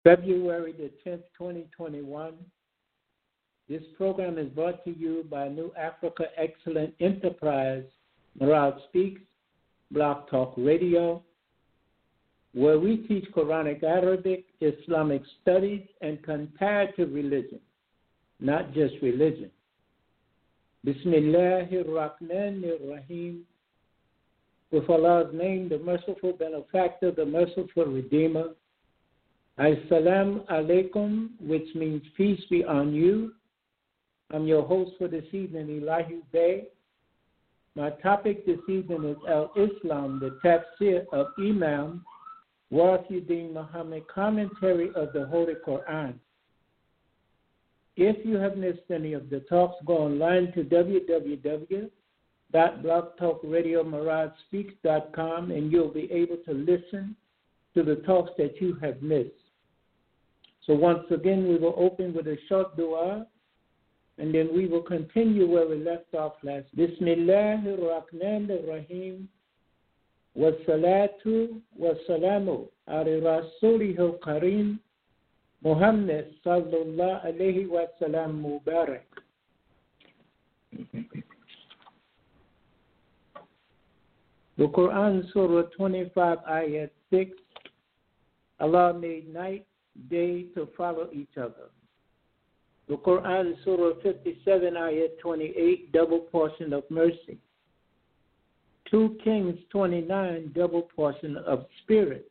February the 10th, 2021. This program is brought to you by New Africa Excellent Enterprise, Murad Speaks, Blog Talk Radio, where we teach Quranic Arabic, Islamic studies, and comparative religion, not just religion. Bismillahir Rahmanir Rahim. With Allah's name, the merciful benefactor, the merciful redeemer. As-salam alaikum, which means peace be on you. I'm your host for this evening, Elijah Bey. My topic this evening is Al-Islam, the tafsir of Imam Wasiuddin Muhammad, commentary of the Holy Quran. If you have missed any of the talks, go online to www.blogtalkradiomuradspeaks.com and you'll be able to listen to the talks that you have missed. So once again, we will open with a short dua, and then we will continue where we left off last. Bismillahir Rahmanir Rahim. Wassalatu wassalamu ala rasulihil kareem Muhammad sallallahu alayhi wa sallam mubarak. The Quran, Surah 25, Ayat 6. Allah made night, day to follow each other. The Quran, Surah 57, Ayat 28, double portion of mercy. 2 Kings 29, double portion of spirits.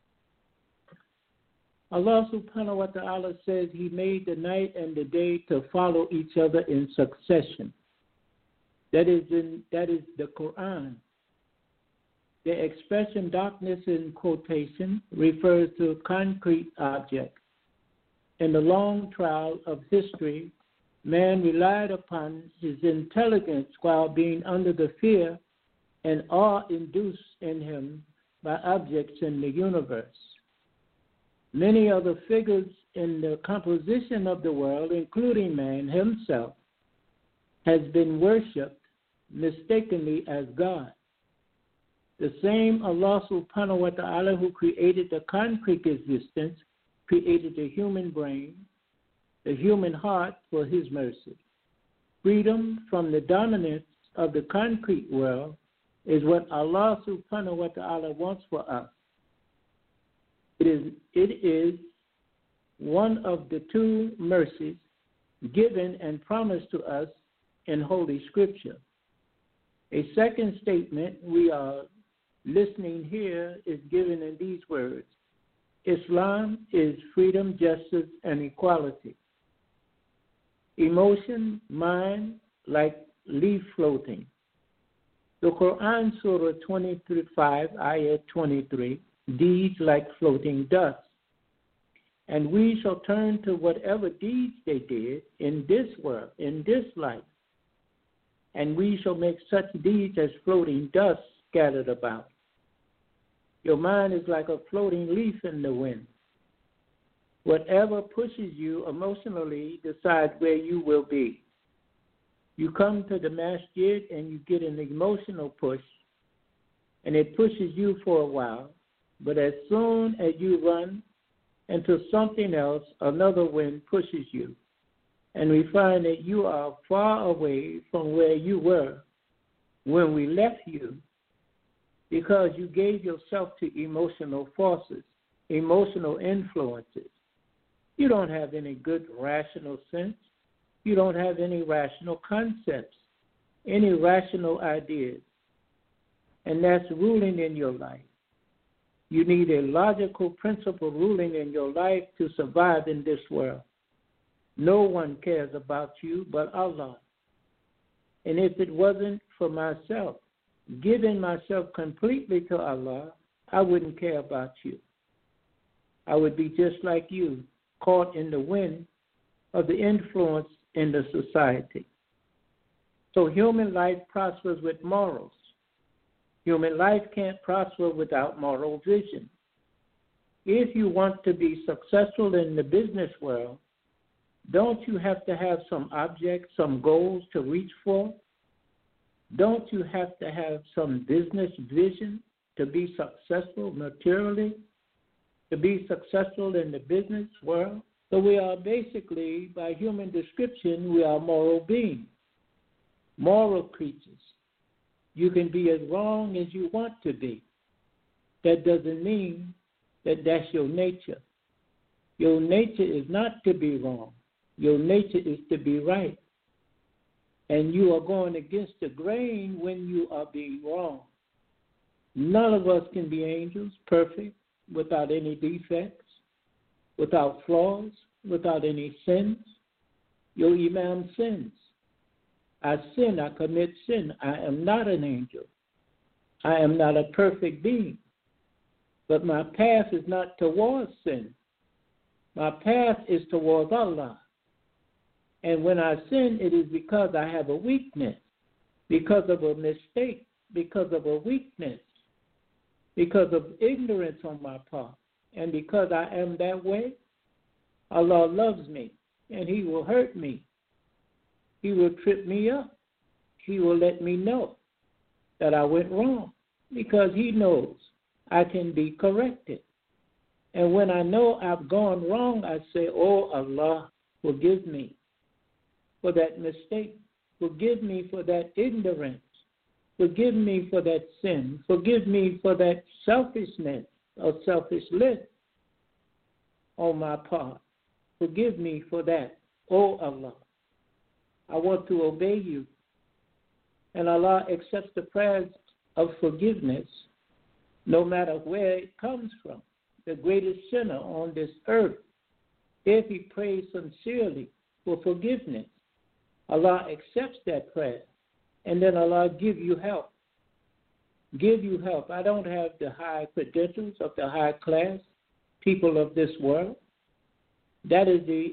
Allah subhanahu wa ta'ala says He made the night and the day to follow each other in succession. That is the Quran. The expression darkness in quotation refers to concrete objects. In the long trial of history, man relied upon his intelligence while being under the fear and awe induced in him by objects in the universe. Many other figures in the composition of the world, including man himself, has been worshipped mistakenly as God. The same Allah subhanahu wa ta'ala who created the concrete existence created the human brain, the human heart for His mercy. Freedom from the dominance of the concrete world is what Allah subhanahu wa ta'ala wants for us. It is one of the two mercies given and promised to us in Holy Scripture. A second statement we are listening here is given in these words. Islam is freedom, justice, and equality. Emotion, mind, like leaf floating. The Quran, Surah 25, Ayat 23, deeds like floating dust. And we shall turn to whatever deeds they did in this world, in this life. And we shall make such deeds as floating dust scattered about. Your mind is like a floating leaf in the wind. Whatever pushes you emotionally decides where you will be. You come to the masjid and you get an emotional push, and it pushes you for a while, but as soon as you run into something else, another wind pushes you, and we find that you are far away from where you were when we left you, because you gave yourself to emotional forces, emotional influences. You don't have any good rational sense. You don't have any rational concepts, any rational ideas. And that's ruling in your life. You need a logical principle ruling in your life to survive in this world. No one cares about you but Allah. And if it wasn't for myself, giving myself completely to Allah, I wouldn't care about you. I would be just like you, caught in the wind of the influence in the society. So human life prospers with morals. Human life can't prosper without moral vision. If you want to be successful in the business world, don't you have to have some objects, some goals to reach for? Don't you have to have some business vision to be successful materially? to be successful in the business world. So we are basically, by human description, we are moral beings, moral creatures. You can be as wrong as you want to be. That doesn't mean that that's your nature. Your nature is not to be wrong. Your nature is to be right. And you are going against the grain when you are being wrong. None of us can be angels, perfect, without any defects, without flaws, without any sins. Your Imam sins. I sin, I commit sin. I am not an angel. I am not a perfect being. But my path is not towards sin. My path is towards Allah. And when I sin, it is because I have a weakness, because of a mistake, because of a weakness, because of ignorance on my part. And because I am that way, Allah loves me, and He will hurt me. He will trip me up. He will let me know that I went wrong, because He knows I can be corrected. And when I know I've gone wrong, I say, oh, Allah, forgive me for that mistake. Forgive me for that ignorance. Forgive me for that sin. Forgive me for that selfishness or selfishness on my part. Forgive me for that, oh Allah. I want to obey you. And Allah accepts the prayers of forgiveness no matter where it comes from. The greatest sinner on this earth, if he prays sincerely for forgiveness, Allah accepts that prayer. And then Allah give you help. Give you help. I don't have the high credentials of the high class people of this world. That is the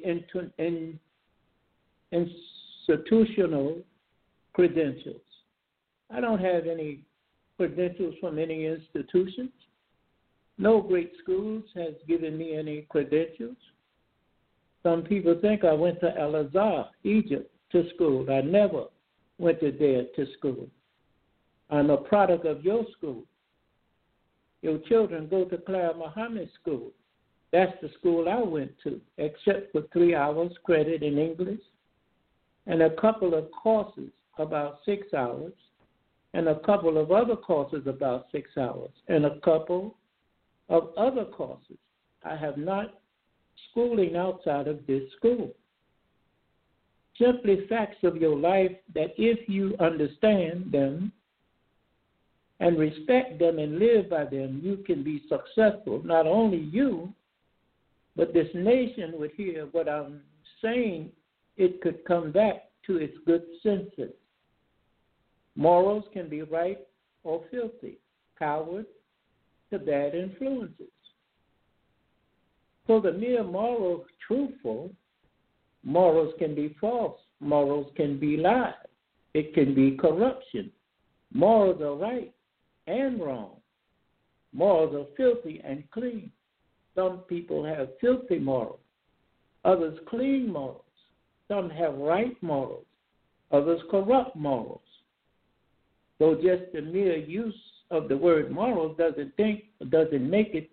institutional credentials. I don't have any credentials from any institutions. No great schools has given me any credentials. Some people think I went to Al-Azhar, Egypt, to school. I never went to there to school. I'm a product of your school. Your children go to Clara Muhammad School. That's the school I went to, except for 3 hours credit in English and a couple of courses about 6 hours and a couple of other courses about 6 hours and a couple of other courses. I have not schooling outside of this school. Simply facts of your life that if you understand them and respect them and live by them, you can be successful. Not only you, but this nation would hear what I'm saying. It could come back to its good senses. Morals can be right or filthy, coward to bad influences. So the mere moral truthful, morals can be false. Morals can be lies. It can be corruption. Morals are right and wrong. Morals are filthy and clean. Some people have filthy morals. Others clean morals. Some have right morals. Others corrupt morals. So just the mere use of the word moral doesn't make a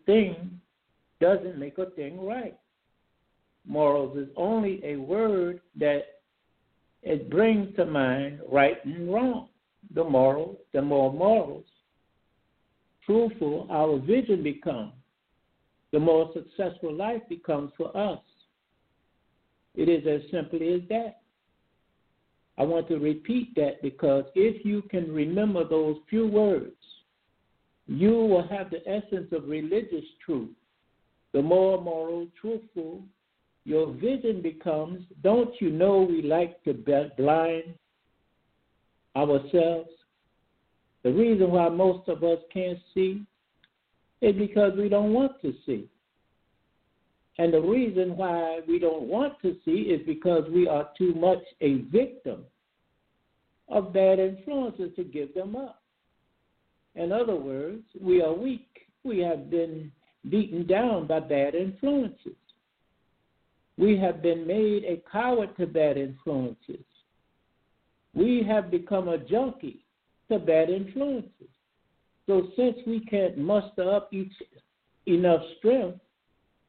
thing right. Morals is only a word that it brings to mind right and wrong. The more morals truthful our vision becomes, the more successful life becomes for us. It is as simply as that. I want to repeat that because if you can remember those few words, you will have the essence of religious truth. The more moral, truthful your vision becomes, don't you know we like to blind ourselves? The reason why most of us can't see is because we don't want to see. And the reason why we don't want to see is because we are too much a victim of bad influences to give them up. In other words, we are weak. We have been beaten down by bad influences. We have been made a coward to bad influences. We have become a junkie to bad influences. So since we can't muster up enough strength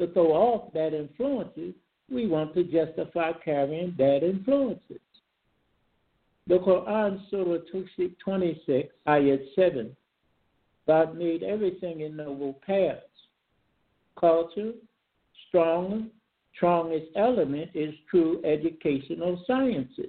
to throw off bad influences, we want to justify carrying bad influences. The Quran, Surah 26, Ayat 7, God made everything in noble paths. Culture, strongest element is true educational sciences.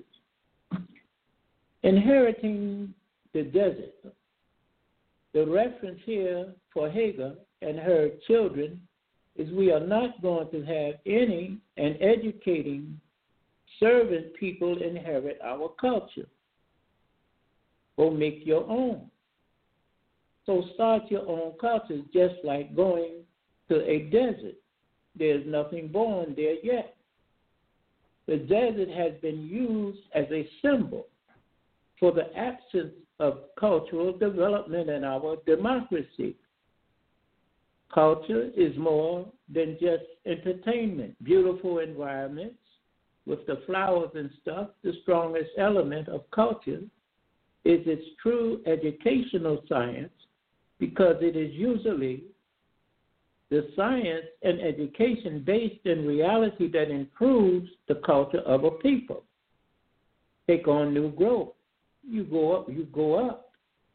Inheriting the desert. The reference here for Hagar and her children is we are not going to have any and educating servant people inherit our culture. Go make your own. So start your own culture, just like going to a desert. There's nothing born there yet. The desert has been used as a symbol for the absence of cultural development in our democracy. Culture is more than just entertainment. Beautiful environments with the flowers and stuff, the strongest element of culture is its true educational science, because it is usually the science and education based in reality that improves the culture of a people. Take on new growth. You go up.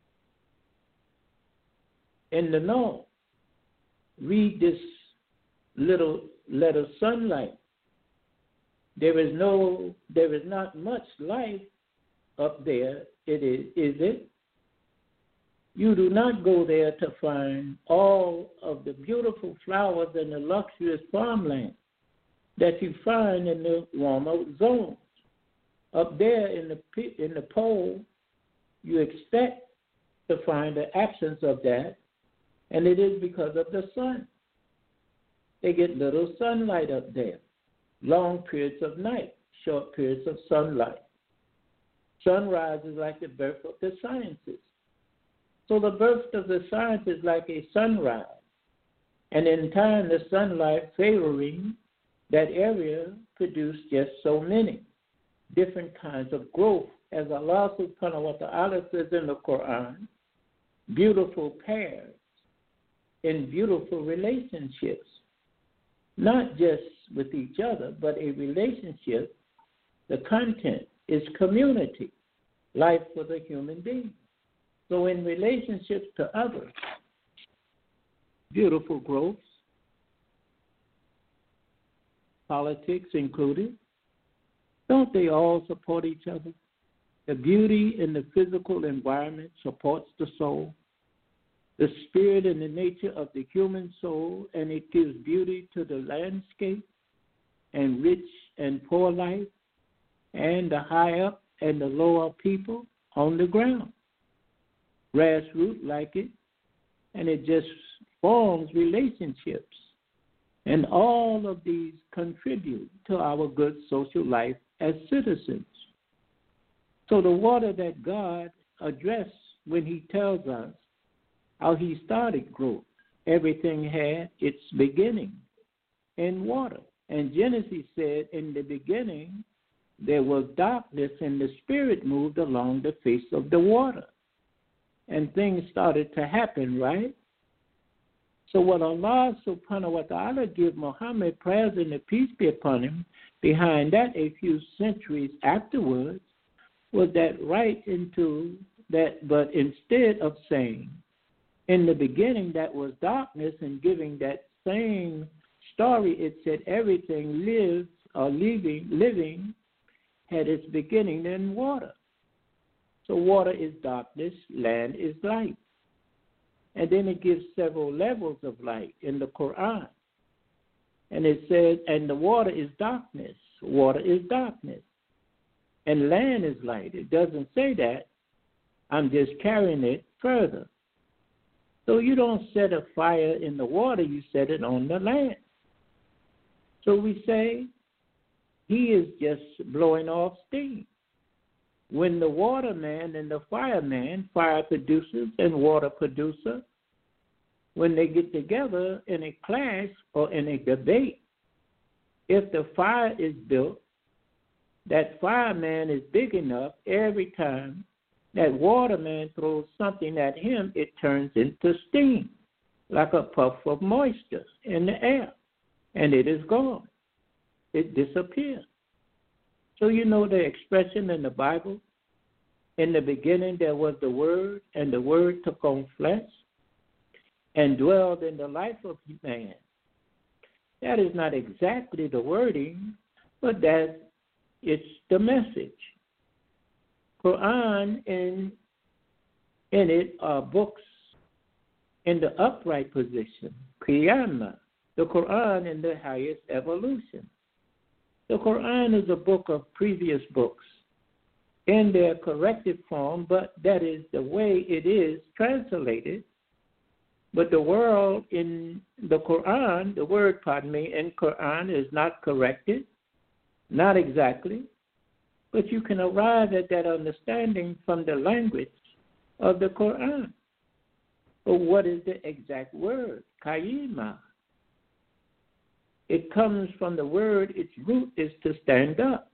In the north, read this little letter sunlight. There is not much life up there, is it? You do not go there to find all of the beautiful flowers and the luxurious farmland that you find in the warmer zones. Up there in the pole, you expect to find the absence of that, and it is because of the sun. They get little sunlight up there, long periods of night, short periods of sunlight. Sunrise is like the birth of the sciences. So the birth of the science is like a sunrise. And in time, the sunlight favoring that area produced just so many different kinds of growth. As Allah subhanahu wa ta'ala says in the Quran, beautiful pairs in beautiful relationships, not just with each other, but a relationship. The content is community, life for the human being. So in relationships to others, beautiful growths, politics included, don't they all support each other? The beauty in the physical environment supports the soul, the spirit and the nature of the human soul, and it gives beauty to the landscape and rich and poor life, and the high up and the lower people on the ground. Grassroots like it, and it just forms relationships. And all of these contribute to our good social life as citizens. So the water that God addressed when he tells us how he started growth, everything had its beginning in water. And Genesis said, in the beginning, there was darkness, and the Spirit moved along the face of the water. And things started to happen, right? So what Allah subhanahu wa ta'ala gave Muhammad, prayers and the peace be upon him, behind that a few centuries afterwards, was that right into that, but instead of saying, in the beginning that was darkness, and giving that same story, it said everything lives or living had its beginning in water. So water is darkness, land is light. And then it gives several levels of light in the Quran. And it says, and the water is darkness. Water is darkness. And land is light. It doesn't say that. I'm just carrying it further. So you don't set a fire in the water, you set it on the land. So we say he is just blowing off steam. When the waterman and the fireman, fire producers and water producer, when they get together in a clash or in a debate, if the fire is built, that fireman is big enough, every time that waterman throws something at him, it turns into steam, like a puff of moisture in the air. and it is gone. It disappeared. So you know the expression in the Bible, in the beginning there was the Word, and the Word took on flesh and dwelled in the life of man. That is not exactly the wording, but it's the message. Quran in it are books in the upright position, Qiyamah, the Quran in the highest evolution. The Quran is a book of previous books in their corrected form, but that is the way it is translated. But the word in Quran is not corrected, not exactly, but you can arrive at that understanding from the language of the Quran. But what is the exact word? Qayyimah. It comes from the word, its root is to stand up.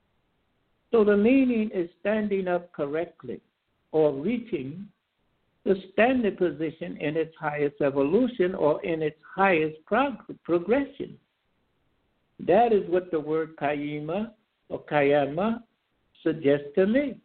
So the meaning is standing up correctly or reaching the standard position in its highest evolution or in its highest progression. That is what the word Qayyimah or Qiyamah suggests to me.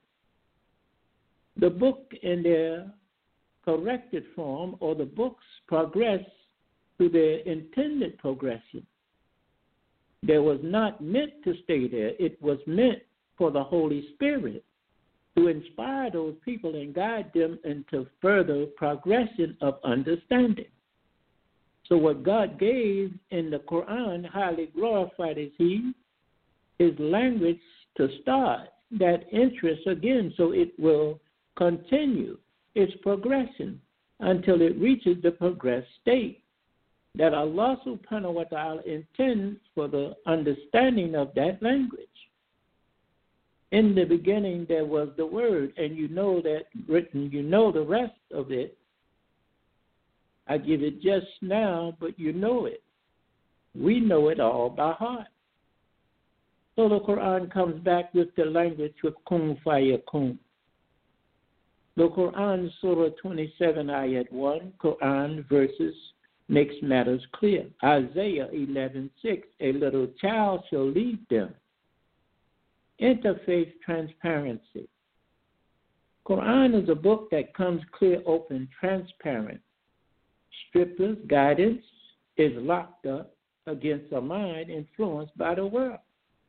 The book in their corrected form or the books progress to their intended progression. There was not meant to stay there. It was meant for the Holy Spirit to inspire those people and guide them into further progression of understanding. So what God gave in the Quran, highly glorified is He, His language to start that interest again, so it will continue its progression until it reaches the progressed state that Allah subhanahu wa ta'ala intends for the understanding of that language. In the beginning there was the Word, and you know that written, you know the rest of it. I give it just now, but you know it. We know it all by heart. So the Quran comes back with the language with kun fayakun. The Quran, Surah 27, Ayat 1, Quran verses makes matters clear. Isaiah 11:6, a little child shall lead them. Interfaith transparency. Quran is a book that comes clear, open, transparent. Scripture's guidance is locked up against a mind influenced by the world.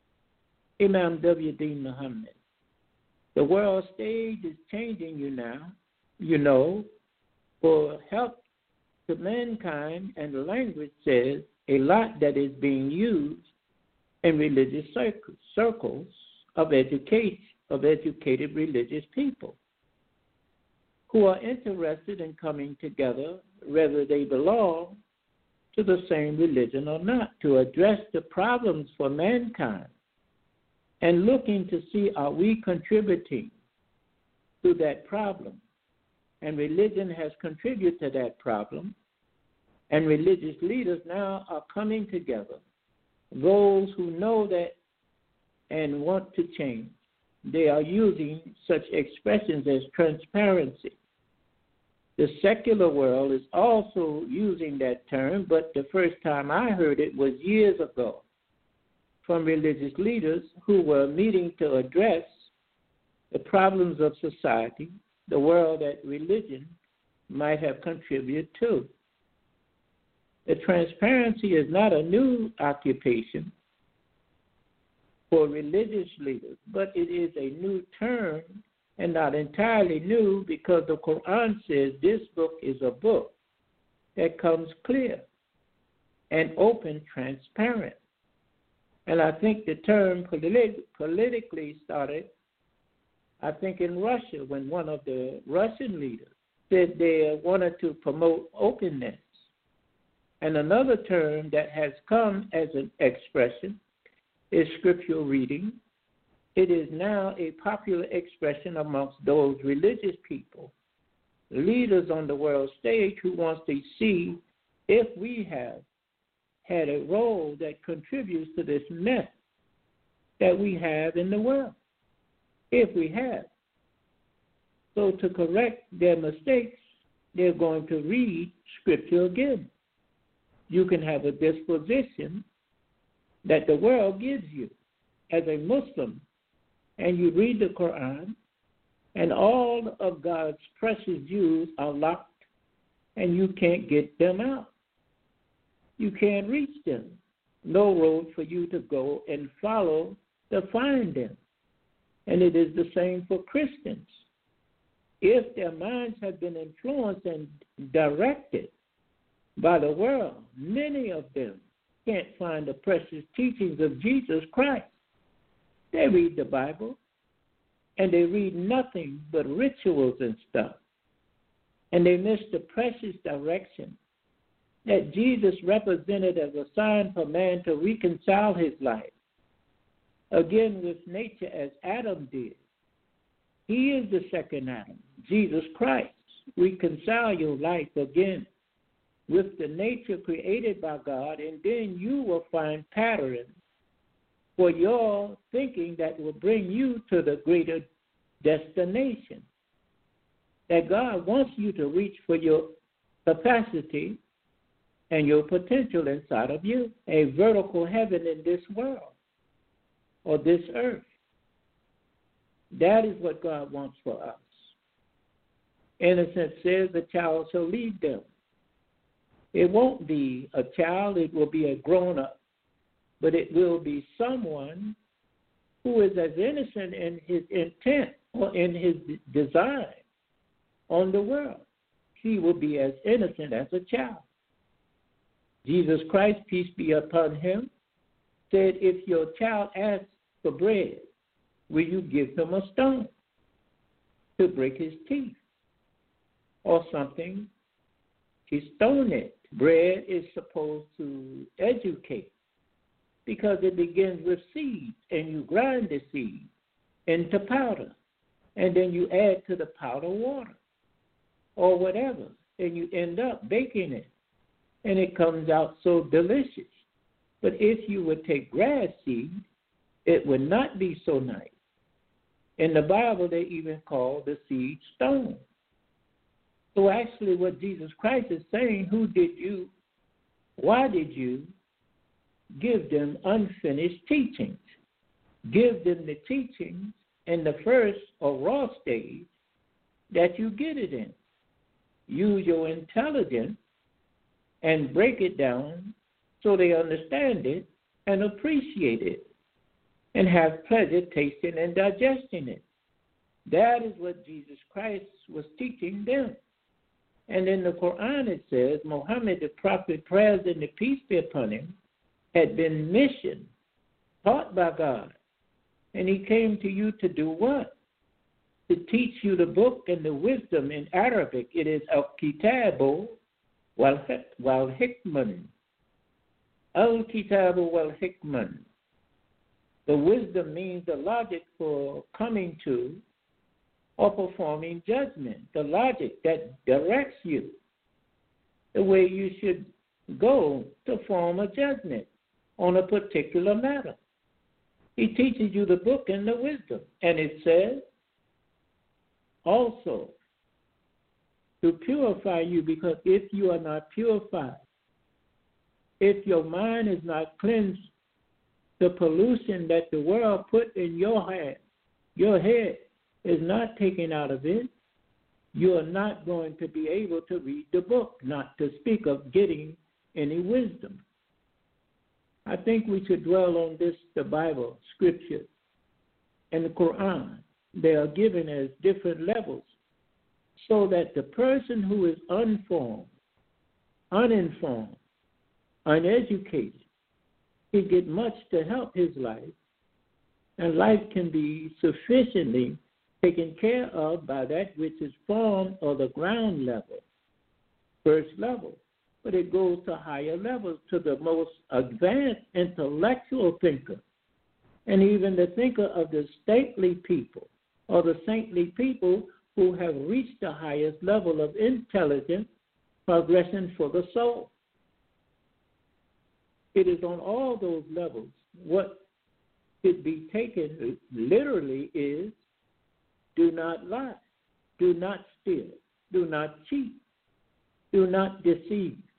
Imam W.D. Muhammad. The world stage is changing you know, for help to mankind, and the language says a lot that is being used in religious circles of educated religious people who are interested in coming together, whether they belong to the same religion or not, to address the problems for mankind and looking to see, are we contributing to that problem? And religion has contributed to that problem, and religious leaders now are coming together, those who know that and want to change. They are using such expressions as transparency. The secular world is also using that term, but the first time I heard it was years ago from religious leaders who were meeting to address the problems of society, the world that religion might have contributed to. The transparency is not a new occupation for religious leaders, but it is a new term and not entirely new, because the Quran says this book is a book that comes clear and open, transparent. And I think the term politically started, I think, in Russia, when one of the Russian leaders said they wanted to promote openness. And another term that has come as an expression is scriptural reading. It is now a popular expression amongst those religious people, leaders on the world stage, who wants to see if we have had a role that contributes to this mess that we have in the world, if we have. So to correct their mistakes, they're going to read Scripture again. you can have a disposition that the world gives you as a Muslim, and you read the Quran, and all of God's precious jewels are locked, and you can't get them out. You can't reach them. No road for you to go and follow to find them. And it is the same for Christians. If their minds have been influenced and directed by the world, many of them can't find the precious teachings of Jesus Christ. They read the Bible, and they read nothing but rituals and stuff. And they miss the precious direction that Jesus represented as a sign for man to reconcile his life again with nature as Adam did. He is the second Adam, Jesus Christ. Reconcile your life again with the nature created by God, and then you will find patterns for your thinking that will bring you to the greater destination that God wants you to reach for your capacity and your potential inside of you, a vertical heaven in this world or this earth. That is what God wants for us. Innocent says the child shall lead them. It won't be a child, it will be a grown-up, but it will be someone who is as innocent in his intent or in his design on the world. He will be as innocent as a child. Jesus Christ, peace be upon him, said, if your child asks for bread, will you give him a stone to break his teeth or something to stone it? Bread is supposed to educate because it begins with seeds, and you grind the seed into powder, and then you add to the powder water or whatever, and you end up baking it, and it comes out so delicious. But if you would take grass seed, it would not be so nice. In the Bible, they even call the seed stone. So actually what Jesus Christ is saying, why did you give them unfinished teachings? Give them the teachings in the first or raw stage that you get it in. Use your intelligence and break it down so they understand it and appreciate it and have pleasure tasting and digesting it. That is what Jesus Christ was teaching them. And in the Quran it says, Muhammad, the prophet, prayers and the peace be upon him, had been missioned, taught by God. And he came to you to do what? To teach you the book and the wisdom in Arabic. It is al-kitabu wal-hikman. Al-kitabu wal-hikman. The wisdom means the logic for coming to or performing judgment, the logic that directs you, the way you should go to form a judgment on a particular matter. He teaches you the book and the wisdom. And it says also to purify you, because if you are not purified, if your mind is not cleansed, the pollution that the world put in your head is not taken out of it, you are not going to be able to read the book, not to speak of getting any wisdom. I think we should dwell on this, the Bible, Scripture, and the Quran. They are given as different levels so that the person who is uninformed, uneducated, can get much to help his life, and life can be sufficiently taken care of by that which is formed or the ground level, first level. But it goes to higher levels, to the most advanced intellectual thinker, and even the thinker of the stately people or the saintly people who have reached the highest level of intelligence progression for the soul. It is on all those levels. What should be taken literally is, do not lie, do not steal, do not cheat, do not deceive,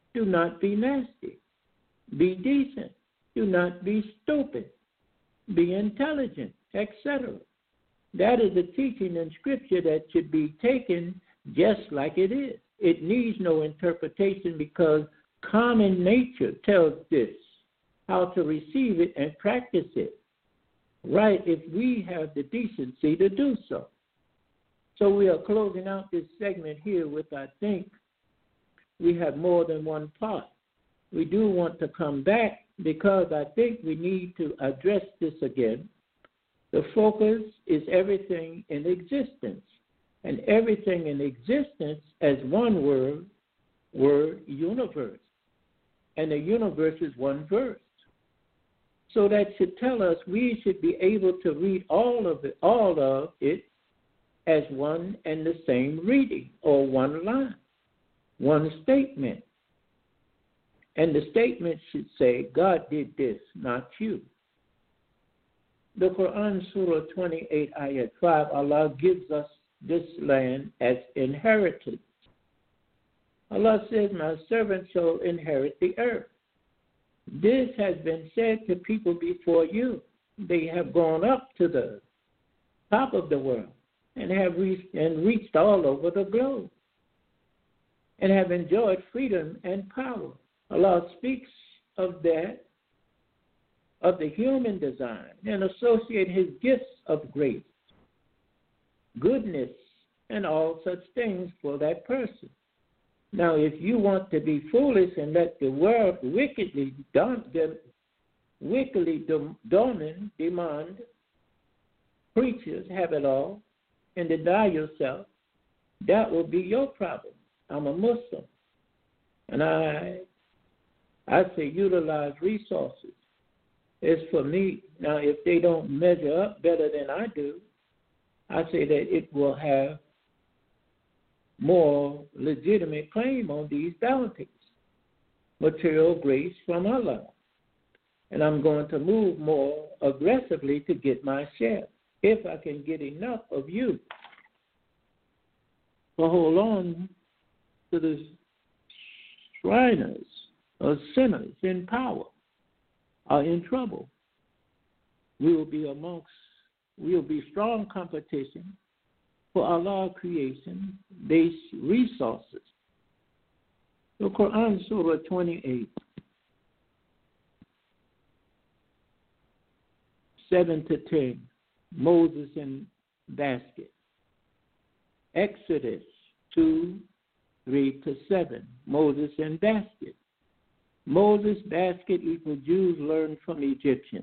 Do not be nasty. Be decent. Do not be stupid. Be intelligent, etc. That is a teaching in Scripture that should be taken just like it is. It needs no interpretation because common nature tells this, how to receive it and practice it, right, if we have the decency to do so. So we are closing out this segment here with, I think, we have more than one part. We do want to come back because I think we need to address this again. The focus is everything in existence. And everything in existence as one word universe. And the universe is one verse. So that should tell us we should be able to read all of it as one and the same reading, or one line, one statement. And the statement should say, God did this, not you. The Quran, Surah 28, Ayat 5, Allah gives us this land as inheritance. Allah says, my servant shall inherit the earth. This has been said to people before you. They have gone up to the top of the world and have reached all over the globe and have enjoyed freedom and power. Allah speaks of that, of the human design, and associate his gifts of grace, goodness, and all such things for that person. Now, if you want to be foolish and let the world wickedly demand preachers have it all and deny yourself, that will be your problem. I'm a Muslim, and I say utilize resources. It's for me. Now, if they don't measure up better than I do, I say that it will have more legitimate claim on these bounties, material grace from Allah. And I'm going to move more aggressively to get my share, if I can get enough of you to hold on to the Shriners or sinners in power are in trouble. We will be strong competition for Allah's creation-based resources. The Quran, Surah 28, 7-10, Moses in basket. Exodus 2:3-7, Moses in basket. Moses' basket equals Jews learned from Egyptians.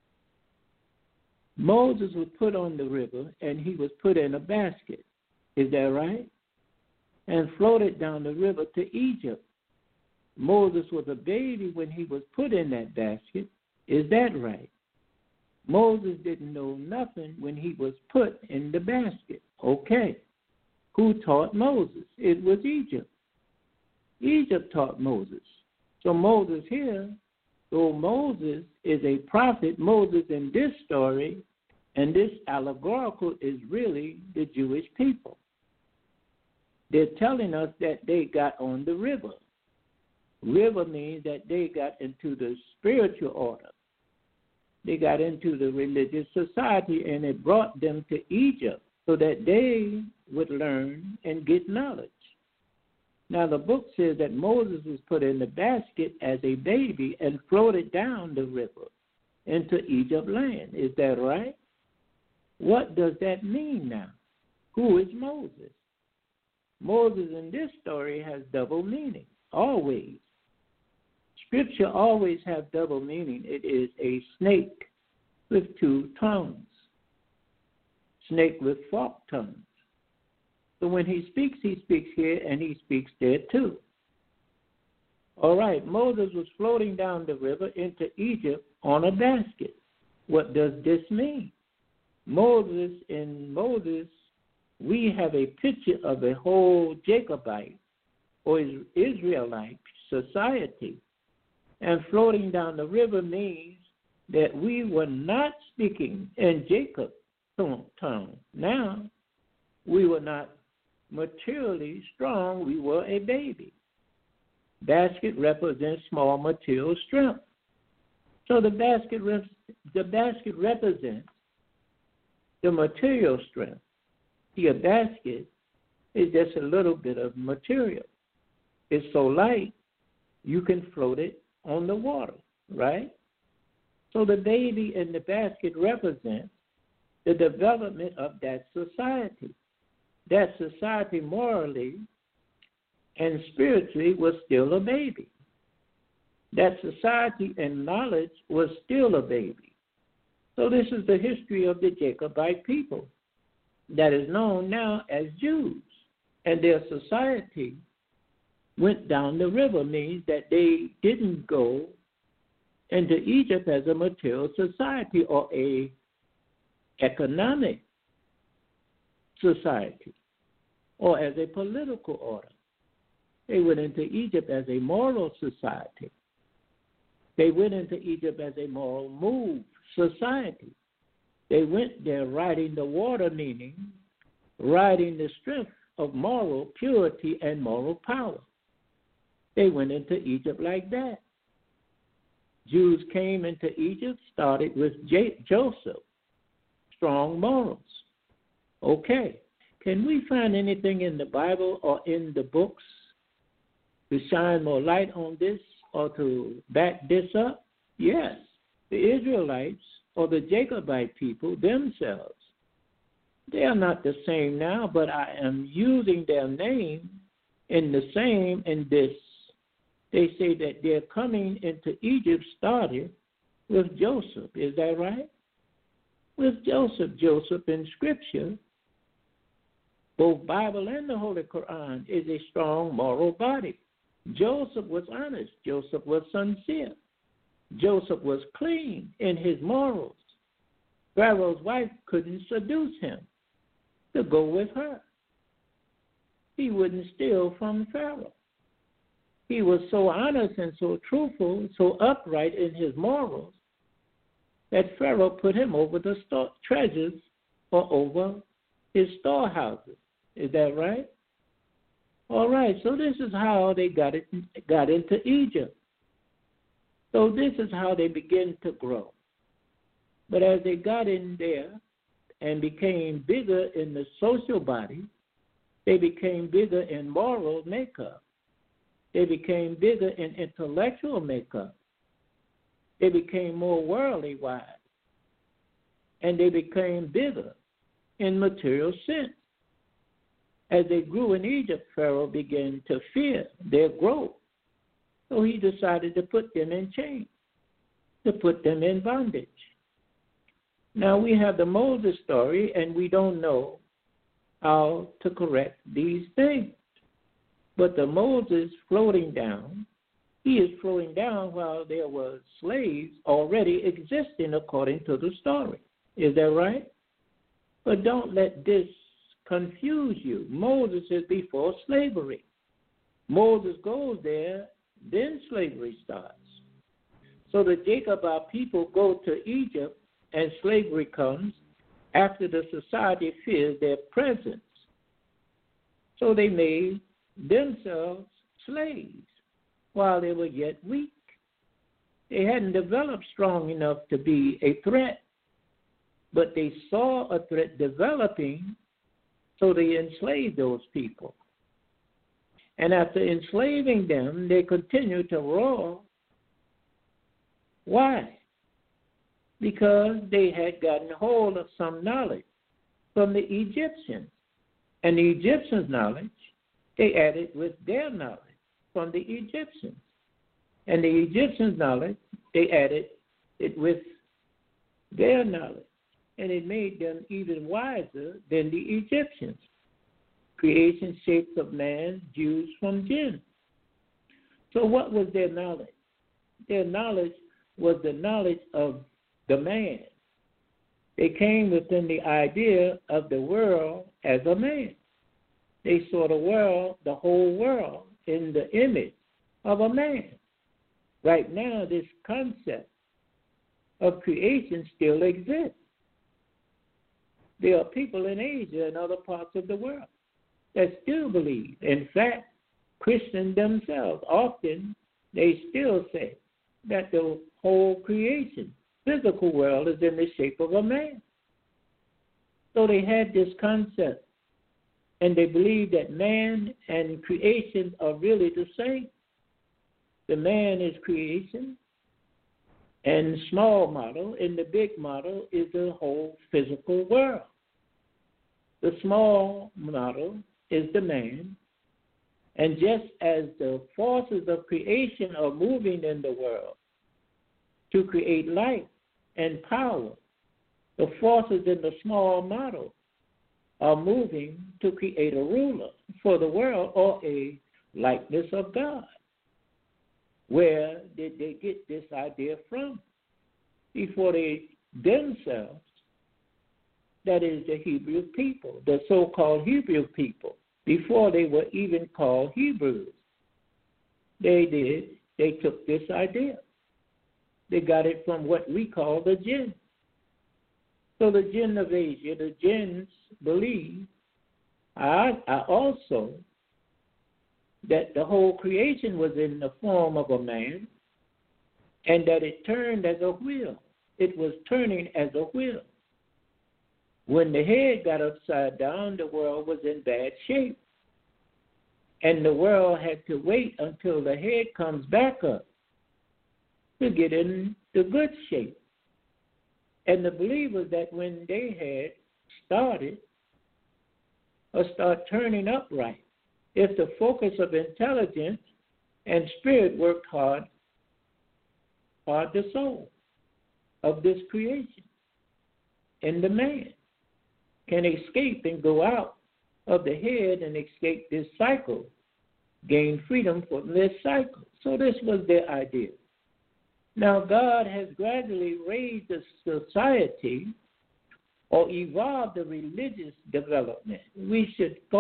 Moses was put on the river, and he was put in a basket. Is that right? And floated down the river to Egypt. Moses was a baby when he was put in that basket. Is that right? Moses didn't know nothing when he was put in the basket. Okay. Who taught Moses? It was Egypt. Egypt taught Moses. So Moses here, though Moses is a prophet, Moses in this story and this allegorical is really the Jewish people. They're telling us that they got on the river. River means that they got into the spiritual order. They got into the religious society, and it brought them to Egypt so that they would learn and get knowledge. Now, the book says that Moses was put in the basket as a baby and floated down the river into Egypt land. Is that right? What does that mean now? Who is Moses? Moses in this story has double meaning, always. Scripture always has double meaning. It is a snake with two tongues, snake with forked tongues. So when he speaks here and he speaks there too. All right, Moses was floating down the river into Egypt on a basket. What does this mean? In Moses, we have a picture of a whole Jacobite or Israelite society. And floating down the river means that we were not speaking in Jacob's tongue. Now, we were not materially strong, we were a baby. Basket represents small material strength. So the basket represents the material strength. See, a basket is just a little bit of material. It's so light, you can float it on the water, right? So the baby in the basket represents the development of that society. That society morally and spiritually was still a baby. That society and knowledge was still a baby. So this is the history of the Jacobite people that is known now as Jews. And their society went down the river, means that they didn't go into Egypt as a material society or a economic society or as a political order. They went into Egypt as a moral society. They went into Egypt as a moral move society. They went there riding the water, meaning riding the strength of moral purity and moral power. They went into Egypt like that. Jews came into Egypt, started with Joseph, strong morals. Okay, can we find anything in the Bible or in the books to shine more light on this or to back this up? Yes, the Israelites or the Jacobite people themselves, they are not the same now, but I am using their name in the same in this. They say that their coming into Egypt started with Joseph. Is that right? With Joseph. Joseph in Scripture, both Bible and the Holy Quran, is a strong moral body. Joseph was honest. Joseph was sincere. Joseph was clean in his morals. Pharaoh's wife couldn't seduce him to go with her. He wouldn't steal from Pharaoh. He was so honest and so truthful, so upright in his morals, that Pharaoh put him over the treasures or over his storehouses. Is that right? All right, so this is how they got into Egypt. So this is how they began to grow. But as they got in there and became bigger in the social body, they became bigger in moral makeup. They became bigger in intellectual makeup. They became more worldly wise. And they became bigger in material sense. As they grew in Egypt, Pharaoh began to fear their growth. So he decided to put them in chains, to put them in bondage. Now we have the Moses story, and we don't know how to correct these things. But the Moses floating down, he is floating down while there were slaves already existing according to the story. Is that right? But don't let this confuse you. Moses is before slavery. Moses goes there, then slavery starts. So the Jacobite people go to Egypt, and slavery comes after the society fears their presence. So they made themselves slaves while they were yet weak. They hadn't developed strong enough to be a threat, but they saw a threat developing, so they enslaved those people. And after enslaving them, they continued to rule. Why? Because they had gotten hold of some knowledge from the Egyptians. And the Egyptians' knowledge, they added with their knowledge from the Egyptians. And the Egyptians' knowledge, they added it with their knowledge. And it made them even wiser than the Egyptians. Creation shapes of man, Jews from jinn. So what was their knowledge? Their knowledge was the knowledge of the man. They came within the idea of the world as a man. They saw the world, the whole world, in the image of a man. Right now, this concept of creation still exists. There are people in Asia and other parts of the world that still believe. In fact, Christians themselves, often they still say that the whole creation, physical world, is in the shape of a man. So they had this concept, and they believe that man and creation are really the same. The man is creation, and small model, and the big model is the whole physical world. The small model is the man, and just as the forces of creation are moving in the world to create life and power, the forces in the small model are moving to create a ruler for the world or a likeness of God. Where did they get this idea from? Before they themselves, that is the Hebrew people, the so-called Hebrew people, before they were even called Hebrews, they took this idea. They got it from what we call the jinn. So the jinn of Asia, the jinns believe also that the whole creation was in the form of a man and that it turned as a wheel. It was turning as a wheel. When the head got upside down, the world was in bad shape. And the world had to wait until the head comes back up to get in the good shape. And the believers that when they had started or start turning upright, if the focus of intelligence and spirit worked hard the soul of this creation, and the man can escape and go out of the head and escape this cycle, gain freedom from this cycle. So this was their idea. Now God has gradually raised the society or evolved the religious development. We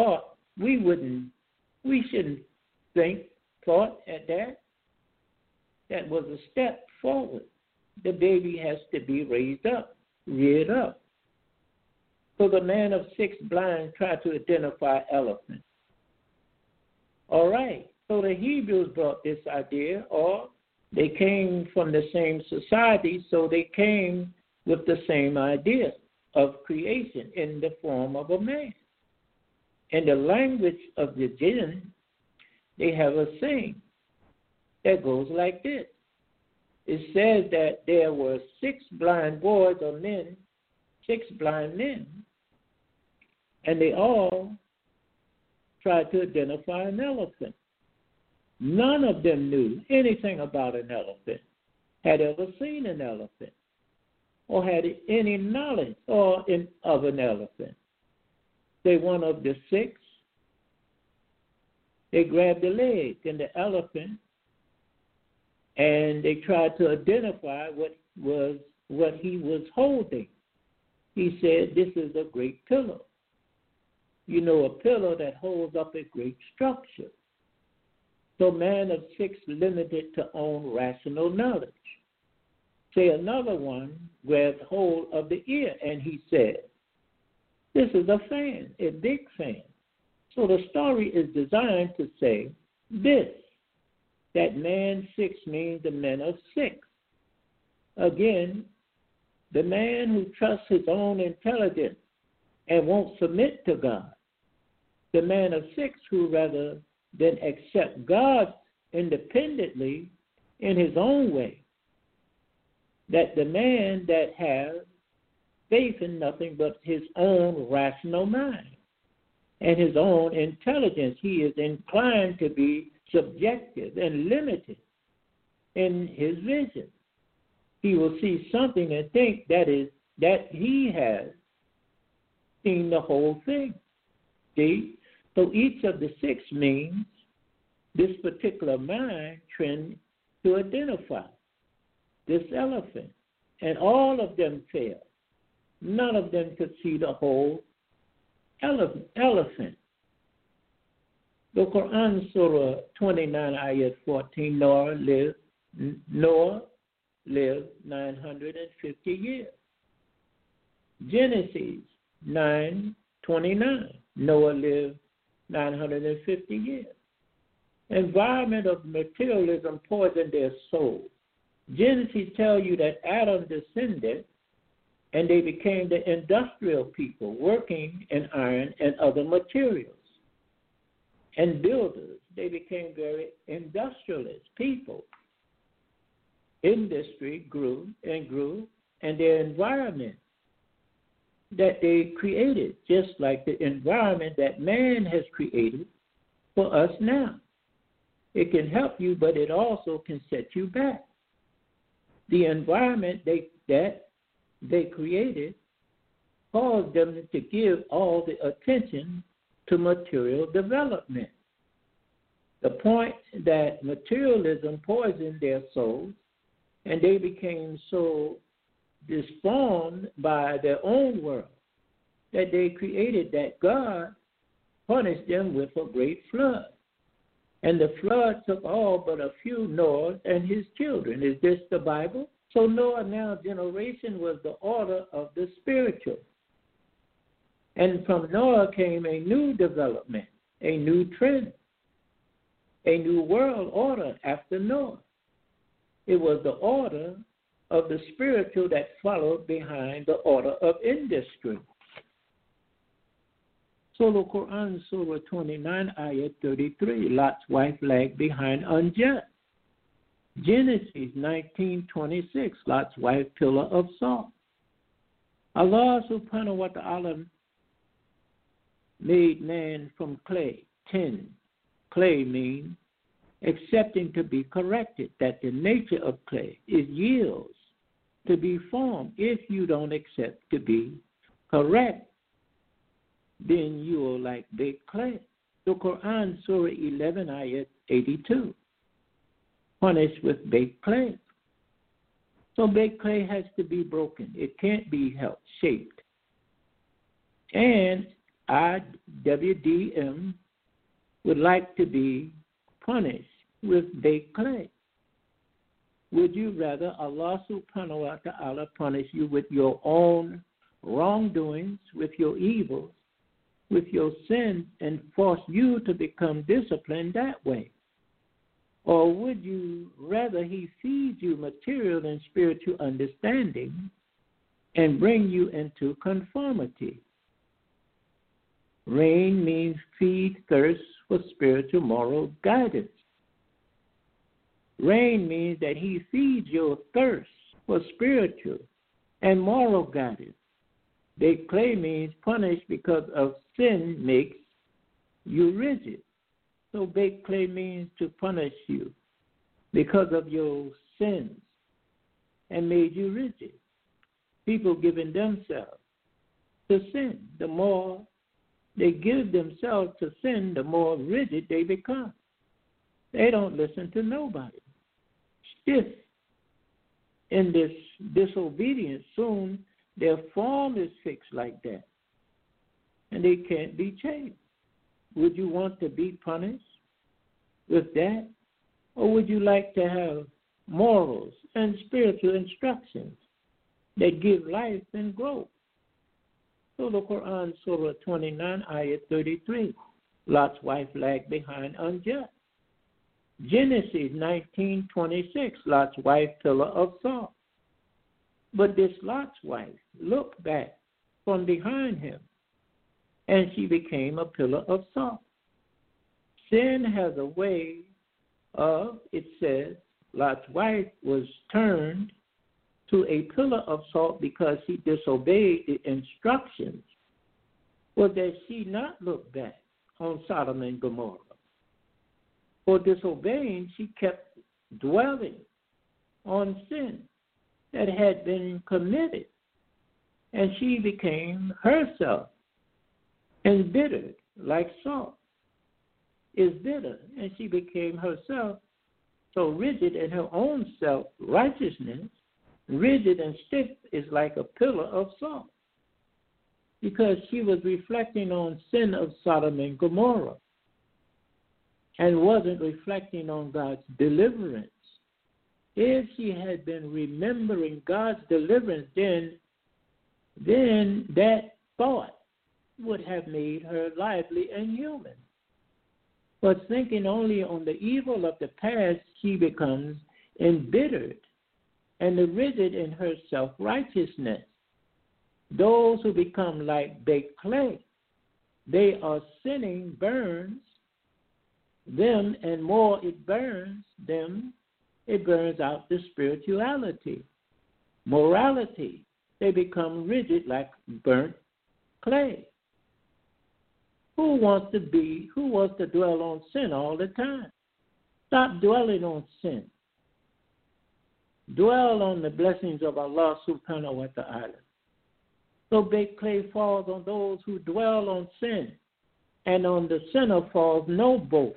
shouldn't thought at that. That was a step forward. The baby has to be raised up, reared up. So the man of 6 blind tried to identify elephant. All right, so the Hebrews brought this idea, or they came from the same society, so they came with the same idea of creation in the form of a man. In the language of the jinn, they have a saying that goes like this. It says that there were 6 blind boys or men, 6 blind men, and they all tried to identify an elephant. None of them knew anything about an elephant, had ever seen an elephant, or had any knowledge of an elephant. Say one of the 6, they grabbed the leg in the elephant, and they tried to identify what he was holding. He said, "This is a great pillow." You know, a pillow that holds up a great structure. So man of 6 limited to own rational knowledge. Say another one grabbed hold of the ear, and he said, "This is a fan, a big fan." So the story is designed to say this, that man 6 means the men of 6. Again, the man who trusts his own intelligence and won't submit to God. The man of 6 who rather than accept God independently in his own way. That the man that has faith in nothing but his own rational mind and his own intelligence, he is inclined to be subjective and limited in his vision. He will see something and think that he has seen the whole thing. See? So each of the 6 means this particular mind trend to identify this elephant. And all of them failed. None of them could see the whole elephant. The Quran, Surah 29, Ayat 14, Noah lived 950 years. Genesis 9:29, Noah lived 950 years. environment of materialism poisoned their soul. Genesis tells you that Adam descended and they became the industrial people working in iron and other materials. And builders, they became very industrialist people. Industry grew, and their environment that they created, just like the environment that man has created for us now. It can help you, but it also can set you back. The environment that they created caused them to give all the attention to material development. The point that materialism poisoned their souls, and they became so disformed by their own world that they created that God punished them with a great flood. And the flood took all but a few, Noah and his children. Is this the Bible? So Noah now generation was the order of the spiritual. And from Noah came a new development, a new trend, a new world order after Noah. It was the order of the spiritual that followed behind the order of industry. So the Quran, Surah 29, Ayat 33, Lot's wife lagged behind unjust. Genesis 19:26, Lot's wife, pillar of salt. Allah subhanahu wa ta'ala made man from clay, tin. Clay means accepting to be corrected, that the nature of clay is yields to be formed. If you don't accept to be correct, then you are like baked clay. The Quran, Surah 11, Ayat 82. Punished with baked clay. So baked clay has to be broken. It can't be shaped. And IWDM would like to be punished with baked clay. Would you rather Allah subhanahu wa ta'ala punish you with your own wrongdoings, with your evils, with your sins, and force you to become disciplined that way? Or would you rather he feed you material and spiritual understanding and bring you into conformity? Rain means feed thirst for spiritual moral guidance. Rain means that he feeds your thirst for spiritual and moral guidance. Baked clay means punished because of sin makes you rigid. So baked clay means to punish you because of your sins and made you rigid. People giving themselves to sin. The more they give themselves to sin, the more rigid they become. They don't listen to nobody. Stiff in this disobedience, soon their form is fixed like that, and they can't be changed. Would you want to be punished with that? Or would you like to have morals and spiritual instructions that give life and growth? So the Quran, Surah 29, Ayat 33, Lot's wife lagged behind unjust. Genesis 19:26, Lot's wife, pillar of salt. But this Lot's wife looked back from behind him, and she became a pillar of salt. Sin has a way of, it says, Lot's wife was turned to a pillar of salt because she disobeyed the instructions. Was that she not look back on Sodom and Gomorrah? For disobeying, she kept dwelling on sin that had been committed, and she became herself embittered like salt is bitter, and she became herself so rigid in her own self-righteousness. Rigid and stiff is like a pillar of salt because she was reflecting on sin of Sodom and Gomorrah and wasn't reflecting on God's deliverance. If she had been remembering God's deliverance, then that thought would have made her lively and human. But thinking only on the evil of the past, she becomes embittered and rigid in her self-righteousness. Those who become like baked clay, they are sinning burns them, and more it burns them, it burns out the spirituality, morality. They become rigid like burnt clay. Who wants to dwell on sin all the time? Stop dwelling on sin. Dwell on the blessings of Allah subhanahu wa ta'ala. So baked clay falls on those who dwell on sin, and on the sinner falls no boof.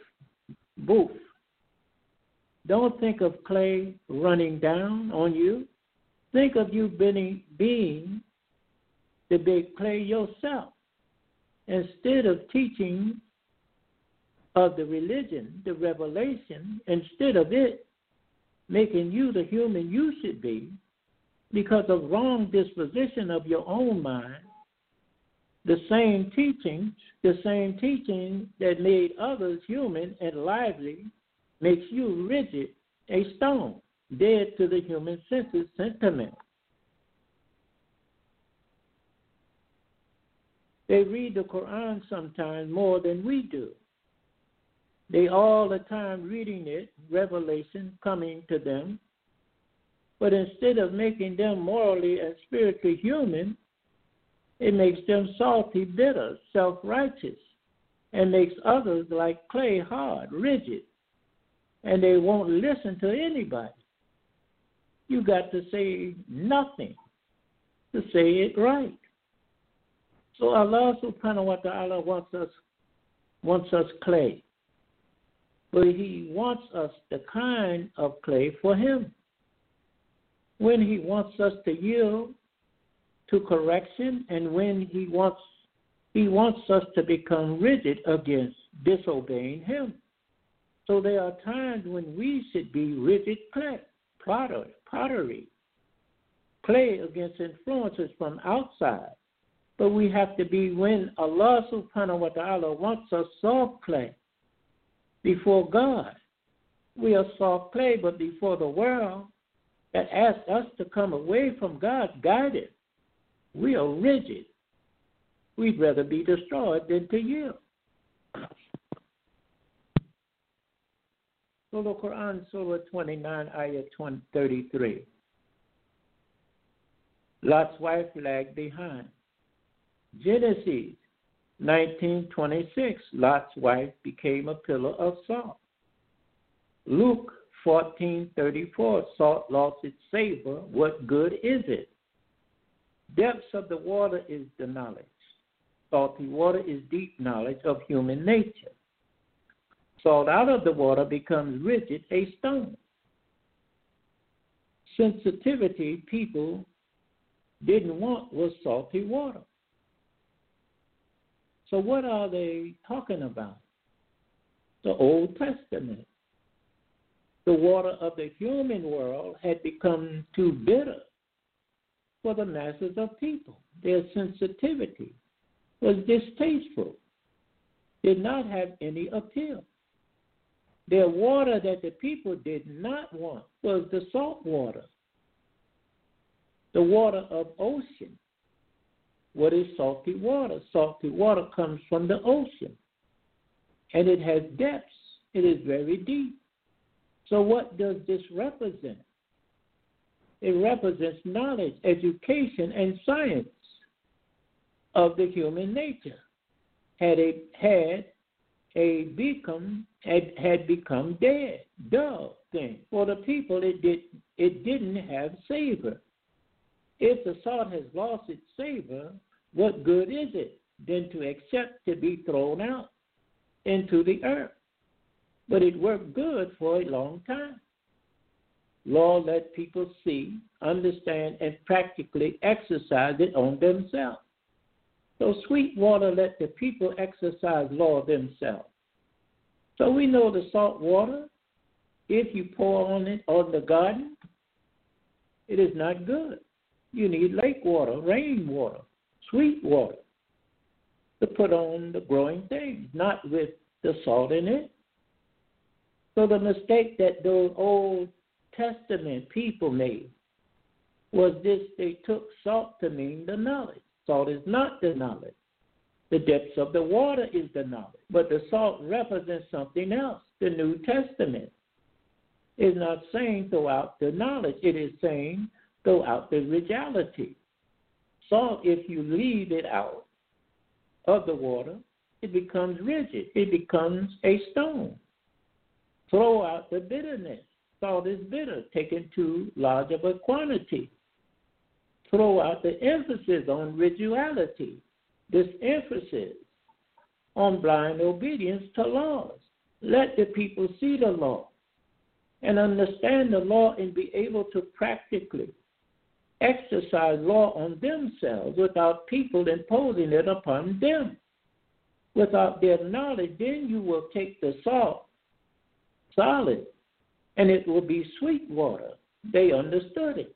Don't think of clay running down on you. Think of you being the baked clay yourself. Instead of teaching of the religion, the revelation, instead of it making you the human you should be, because of wrong disposition of your own mind, the same teaching that made others human and lively makes you rigid, a stone, dead to the human senses sentiment. They read the Quran sometimes more than we do. They all the time reading it, revelation coming to them. But instead of making them morally and spiritually human, it makes them salty, bitter, self-righteous, and makes others like clay, hard, rigid, and they won't listen to anybody. You got to say nothing to say it right. So Allah subhanahu wa ta'ala wants us clay. But He wants us the kind of clay for Him. When He wants us to yield to correction, and when He wants us to become rigid against disobeying Him. So there are times when we should be rigid clay, pottery, clay against influences from outside. But we have to be when Allah subhanahu wa ta'ala wants us soft clay before God. We are soft clay, but before the world that asks us to come away from God, guided, we are rigid. We'd rather be destroyed than to yield. So the Quran, Surah 29, Ayah 33. Lot's wife lagged behind. Genesis 19:26. Lot's wife became a pillar of salt. Luke 14:34. Salt lost its savor. What good is it? Depths of the water is the knowledge. Salty water is deep knowledge of human nature. Salt out of the water becomes rigid, a stone. Sensitivity people didn't want was salty water. So what are they talking about? The Old Testament. The water of the human world had become too bitter for the masses of people. Their sensitivity was distasteful, did not have any appeal. Their water that the people did not want was the salt water, the water of ocean. What is salty water? Salty water comes from the ocean, and it has depths. It is very deep. So what does this represent? It represents knowledge, education, and science of the human nature. Had become dead, dull thing. For the people, it didn't have savor. If the salt has lost its savor, what good is it than to accept to be thrown out into the earth? But it worked good for a long time. Lord, let people see, understand, and practically exercise it on themselves. So sweet water let the people exercise law themselves. So we know the salt water, if you pour on it on the garden, it is not good. You need lake water, rain water, sweet water to put on the growing things, not with the salt in it. So the mistake that those Old Testament people made was this: they took salt to mean the knowledge. Salt is not the knowledge. The depths of the water is the knowledge. But the salt represents something else. The New Testament is not saying throw out the knowledge. It is saying throw out the reality. Salt, if you leave it out of the water, it becomes rigid. It becomes a stone. Throw out the bitterness. Salt is bitter, taken too large of a quantity. Throw out the emphasis on rituality, this emphasis on blind obedience to laws. Let the people see the law and understand the law and be able to practically exercise law on themselves without people imposing it upon them. Without their knowledge, then you will take the salt solid and it will be sweet water. They understood it.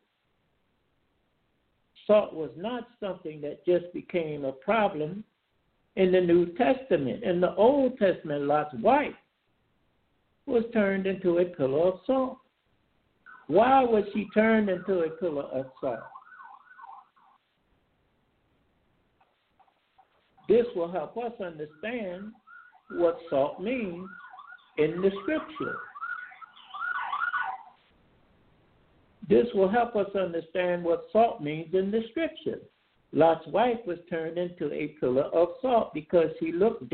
Salt was not something that just became a problem in the New Testament. In the Old Testament, Lot's wife was turned into a pillar of salt. Why was she turned into a pillar of salt? This will help us understand what salt means in the Scripture. This will help us understand what salt means in the Scripture. Lot's wife was turned into a pillar of salt because she looked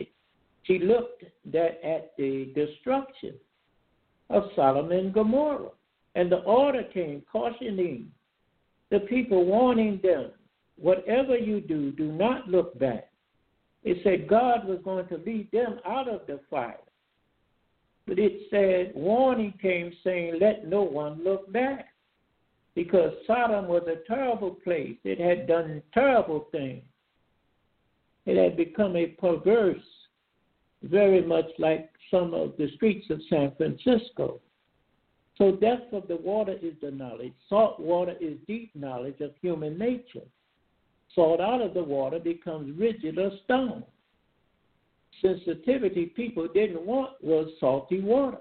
at the destruction of Sodom and Gomorrah. And the order came cautioning the people, warning them, whatever you do, do not look back. It said God was going to lead them out of the fire. But it said, warning came saying, let no one look back. Because Sodom was a terrible place. It had done terrible things. It had become a perverse, very much like some of the streets of San Francisco. So depth of the water is the knowledge. Salt water is deep knowledge of human nature. Salt out of the water becomes rigid or stone. Sensitivity people didn't want was salty water.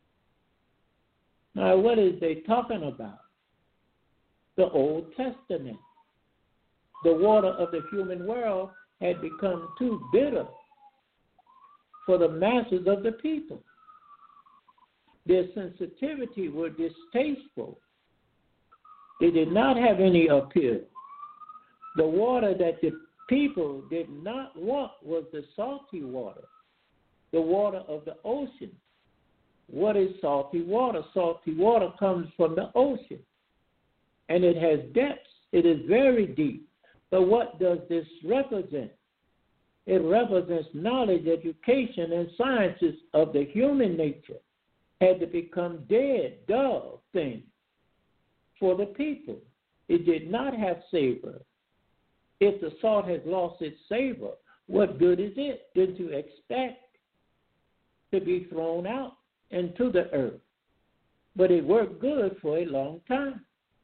Now, what is they talking about? The Old Testament. The water of the human world had become too bitter for the masses of the people. Their sensitivity were distasteful. They did not have any appeal. The water that the people did not want was the salty water, the water of the ocean. What is salty water? Salty water comes from the ocean, and it has depths. It is very deep. But what does this represent? It represents knowledge, education, and sciences of the human nature had to become dead, dull things for the people. It did not have savor. If the salt has lost its savor, what good is it than to expect to be thrown out into the earth? But it worked good for a long time.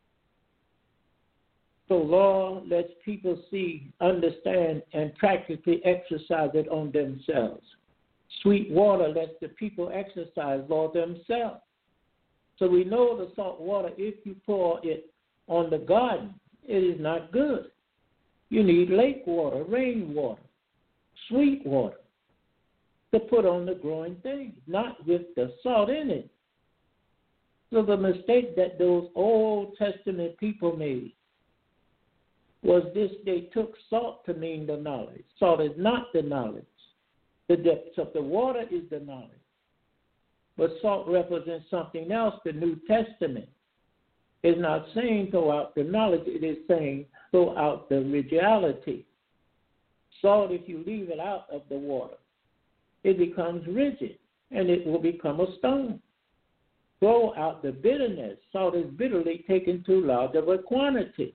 So law lets people see, understand, and practically exercise it on themselves. Sweet water lets the people exercise law themselves. So we know the salt water, if you pour it on the garden, it is not good. You need lake water, rainwater, sweet water to put on the growing things, not with the salt in it. So the mistake that those Old Testament people made was this: they took salt to mean the knowledge. Salt is not the knowledge. The depths of the water is the knowledge. But salt represents something else. The New Testament is not saying throw out the knowledge. It is saying throw out the reality. Salt, if you leave it out of the water, it becomes rigid and it will become a stone. Throw out the bitterness. Salt is bitterly taken too large of a quantity.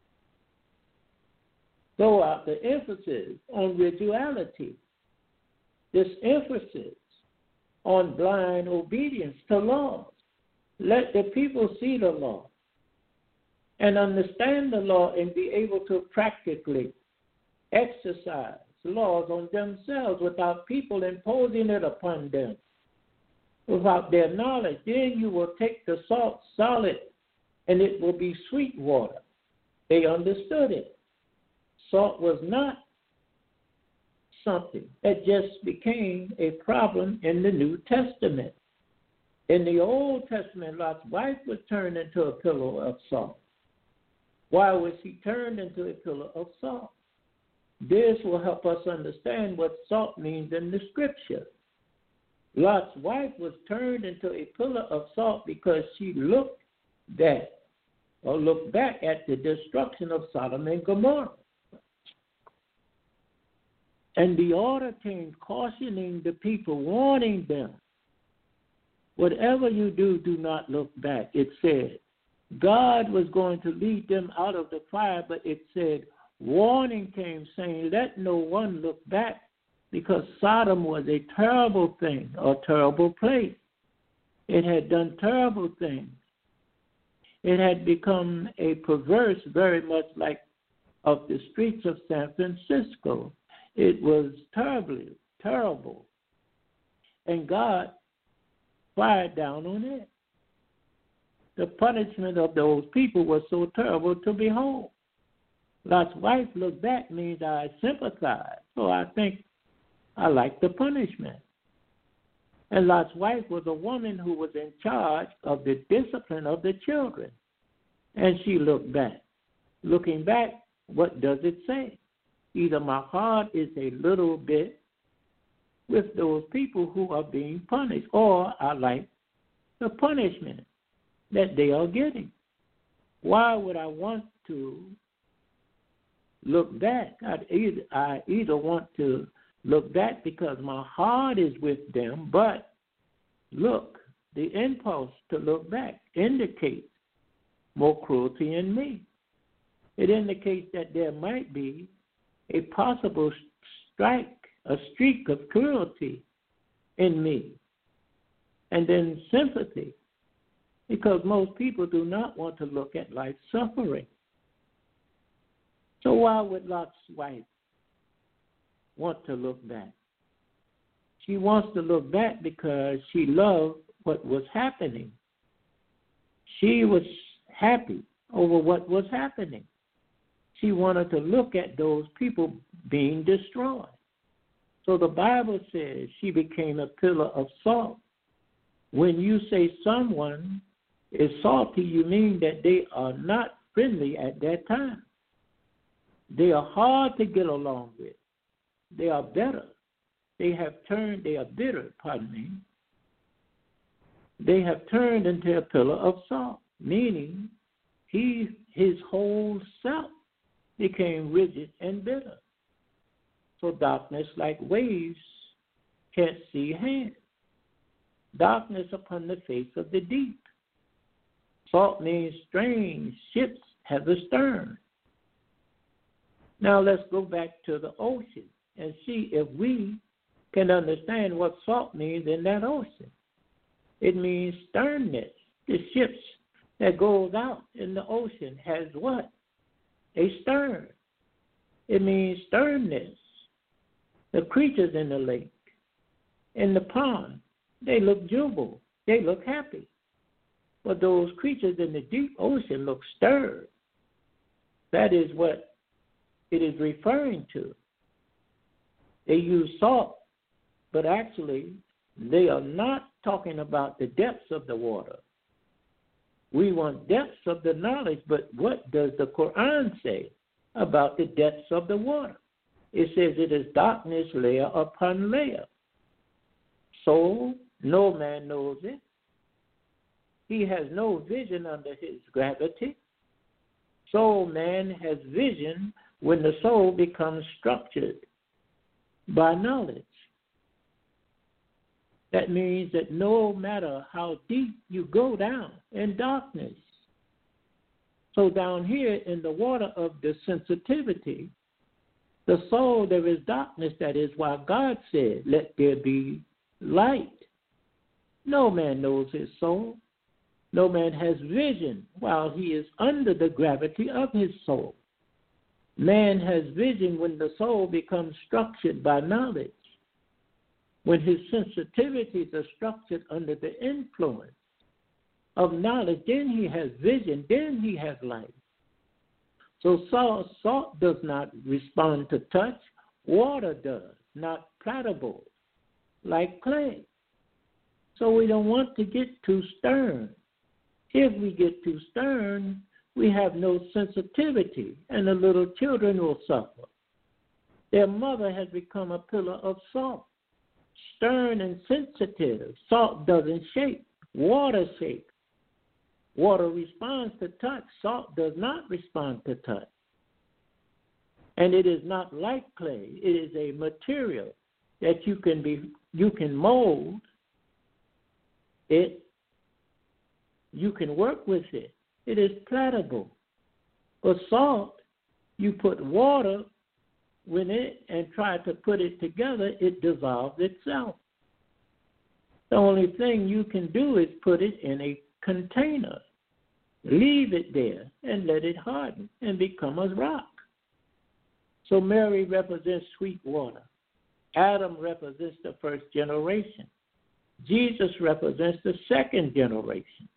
Throw out the emphasis on rituality. This emphasis on blind obedience to laws. Let the people see the law and understand the law and be able to practically exercise laws on themselves without people imposing it upon them, without their knowledge. Then you will take the salt solid, and it will be sweet water. They understood it. Salt was not something that just became a problem in the New Testament. In the Old Testament, Lot's wife was turned into a pillar of salt. Why was she turned into a pillar of salt? This will help us understand what salt means in the Scripture. Lot's wife was turned into a pillar of salt because she looked back at the destruction of Sodom and Gomorrah. And the order came cautioning the people, warning them, whatever you do, do not look back. It said God was going to lead them out of the fire, but it said warning came saying, let no one look back, because Sodom was a terrible thing, a terrible place. It had done terrible things. It had become a perverse, very much like of the streets of San Francisco. It was terrible. And God fired down on it. The punishment of those people was so terrible to behold. Lot's wife looked back means I sympathize. So I think I like the punishment. And Lot's wife was a woman who was in charge of the discipline of the children. And she looked back. Looking back, what does it say? Either my heart is a little bit with those people who are being punished, or I like the punishment that they are getting. Why would I want to look back? I either want to look back because my heart is with them, but look, the impulse to look back indicates more cruelty in me. It indicates that there might be a possible streak of cruelty in me. And then sympathy, because most people do not want to look at life suffering. So why would Lot's wife want to look back? She wants to look back because she loved what was happening. She was happy over what was happening. She wanted to look at those people being destroyed. So the Bible says she became a pillar of salt. When you say someone is salty, you mean that they are not friendly at that time. They are hard to get along with. They are bitter. They are bitter, They have turned into a pillar of salt, meaning his whole self became rigid and bitter. So darkness like waves can't see hand. Darkness upon the face of the deep. Salt means strange ships have a stern. Now let's go back to the ocean and see if we can understand what salt means in that ocean. It means sternness. The ships that goes out in the ocean has what? A stern. It means sternness. The creatures in the lake, in the pond, they look jubilant. They look happy. But those creatures in the deep ocean look stirred. That is what it is referring to. They use salt, but actually they are not talking about the depths of the water. We want depths of the knowledge, but what does the Quran say about the depths of the water? It says it is darkness layer upon layer. So no man knows it. He has no vision under his gravity. So man has vision when the soul becomes structured by knowledge. That means that no matter how deep you go down in darkness, so down here in the water of the sensitivity, the soul, there is darkness. That is why God said, let there be light. No man knows his soul. No man has vision while he is under the gravity of his soul. Man has vision when the soul becomes structured by knowledge. When his sensitivities are structured under the influence of knowledge, then he has vision, then he has life. So salt does not respond to touch. Water does, not plattable, like clay. So we don't want to get too stern. If we get too stern, we have no sensitivity, and the little children will suffer. Their mother has become a pillar of salt, stern and sensitive. Salt doesn't shake. Water shakes. Water responds to touch. Salt does not respond to touch. And it is not like clay. It is a material that you can mold it. You can work with it. It is plattable. But salt, you put water in it and try to put it together, it dissolves itself. The only thing you can do is put it in a container. Leave it there and let it harden and become a rock. So Mary represents sweet water. Adam represents the first generation. Jesus represents the second generation.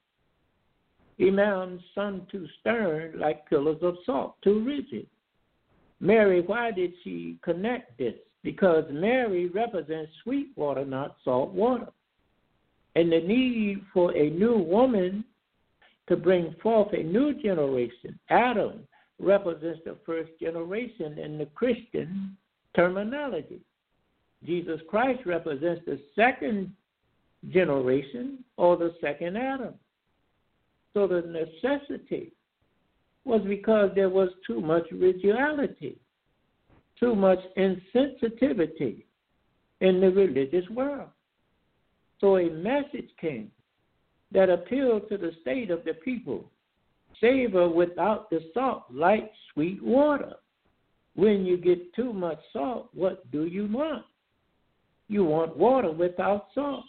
Imam's son too stern, like pillars of salt, too rigid. Mary, why did she connect this? Because Mary represents sweet water, not salt water. And the need for a new woman to bring forth a new generation. Adam represents the first generation in the Christian terminology. Jesus Christ represents the second generation or the second Adam. So the necessity was because there was too much rigidity, too much insensitivity in the religious world. So a message came that appealed to the state of the people. Savor without the salt, like sweet water. When you get too much salt, what do you want? You want water without salt.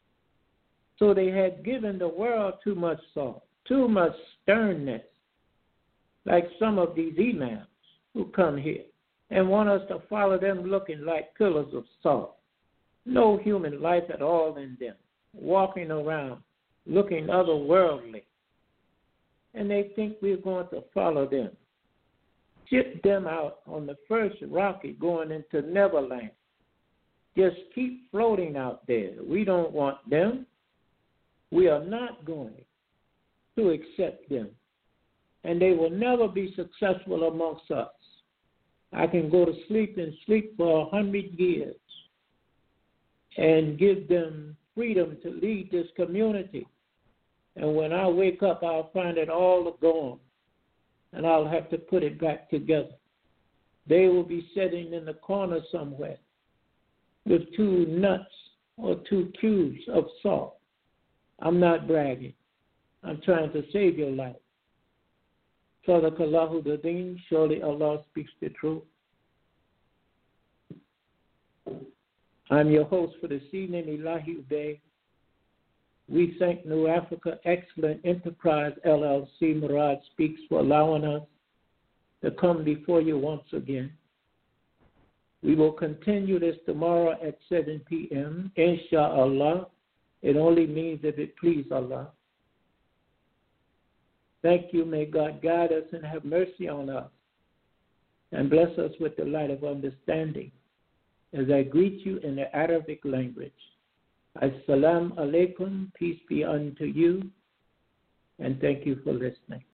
So they had given the world too much salt, too much sternness, like some of these imams who come here and want us to follow them looking like pillars of salt. No human life at all in them, walking around looking otherworldly. And they think we're going to follow them. Ship them out on the first rocket going into Neverland. Just keep floating out there. We don't want them. We are not going to accept them. And they will never be successful amongst us. I can go to sleep and sleep for 100 years and give them freedom to lead this community. And when I wake up, I'll find it all gone, and I'll have to put it back together. They will be sitting in the corner somewhere with 2 nuts or 2 cubes of salt. I'm not bragging. I'm trying to save your life. Sadaqallahu the-Deen, surely Allah speaks the truth. I'm your host for this evening, Elahi Uday. We thank New Africa Excellent Enterprise LLC, Murad Speaks, for allowing us to come before you once again. We will continue this tomorrow at 7 p.m., inshallah. It only means if it please Allah. Thank you. May God guide us and have mercy on us and bless us with the light of understanding as I greet you in the Arabic language. Assalamu alaikum, peace be unto you, and thank you for listening.